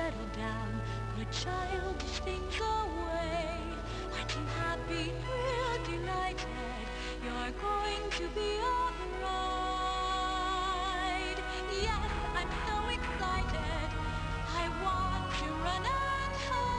settle down, put childish things away. Aren't you happy, thrilled, delighted? You're going to be alright. Yes, I'm so excited. I want to run and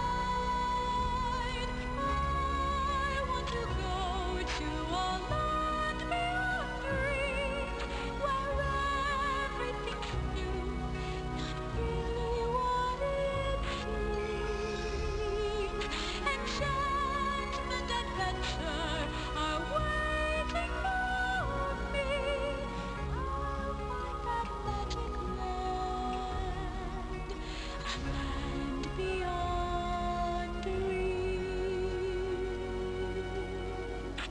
hide. I want to go to a land beyond dreams, where everything's new, not really what it seems. Enchantment, adventure are waiting for me. I'll find that magic land, a land beyond dreams.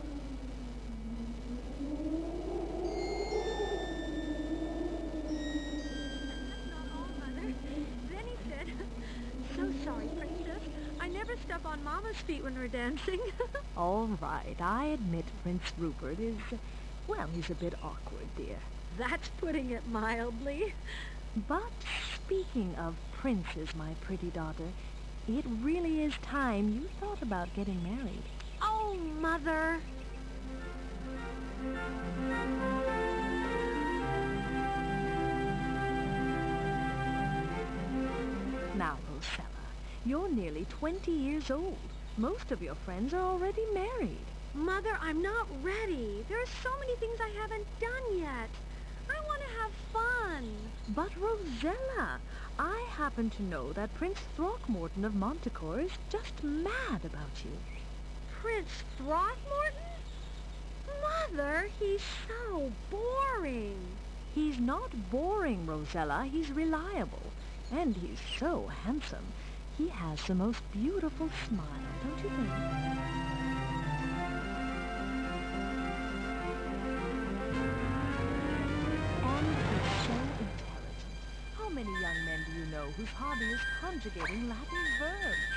That's not all, Mother. Then he said, "So sorry, Princess. I never step on Mama's feet when we're dancing." All right, I admit Prince Rupert is, well, he's a bit awkward, dear. That's putting it mildly. But speaking of princes, my pretty daughter, it really is time you thought about getting married. Oh, Mother. Now, Rosella, you're nearly 20 years old. Most of your friends are already married. Mother, I'm not ready. There are so many things I haven't done yet. I want to have fun. But Rosella, I happen to know that Prince Throckmorton of Montecourt is just mad about you. Prince Throckmorton? Mother, he's so boring. He's not boring, Rosella. He's reliable. And he's so handsome. He has the most beautiful smile, don't you think? And he's so intelligent. How many young men do you know whose hobby is conjugating Latin verbs?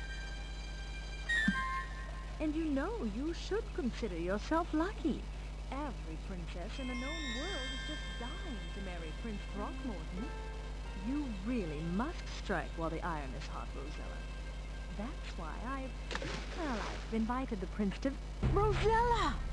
And you know you should consider yourself lucky. Every princess in the known world is just dying to marry Prince Throckmorton. You really must strike while the iron is hot, Rosella. That's why I've invited the prince to... Rosella!